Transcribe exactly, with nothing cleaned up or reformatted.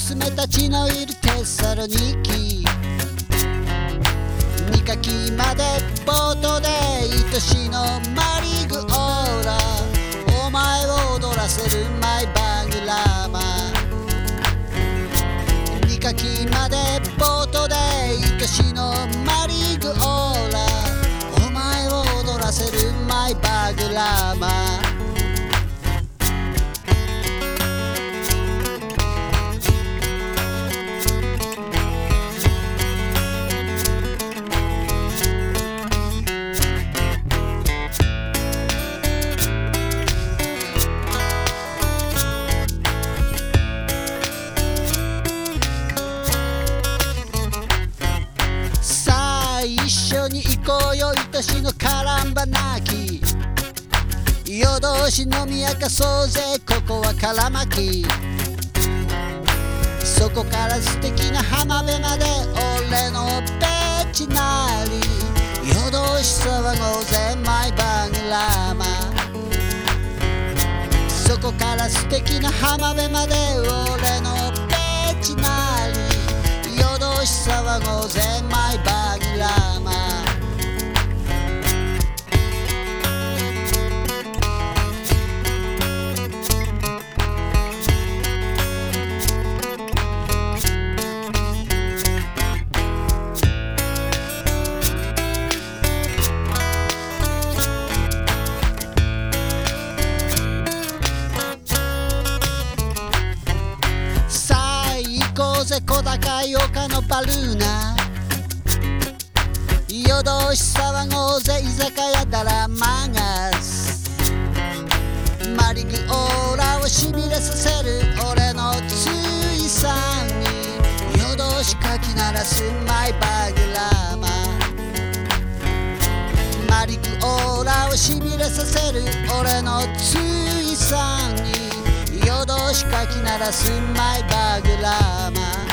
娘たちのいるテサロニキ、ニカキまでボートで愛しのマリグオーラ、お前を踊らせるマイバングラマ。ニカキまでボートで愛しのマリグオーラ、お前を踊らせるマイバングラマ。一緒に行こうよ愛しのカランバナキ、夜通し飲み明かそうぜここはカラマキ。そこから素敵な浜辺まで俺のベチなり、夜通し騒ごうぜマイバングラマ。そこから素敵な浜辺まで俺のベチなり、夜通し騒ごうぜマイバングラマ。小高い丘のバルーナ、夜通し騒ごうぜ居酒屋だらマガス。マリグオーラをしびれさせる俺のついさんに、夜通しかき鳴らすマイバグラマ。マリグオーラをしびれさせる俺のついさんに、夜通しかき鳴らすマイバグラマ。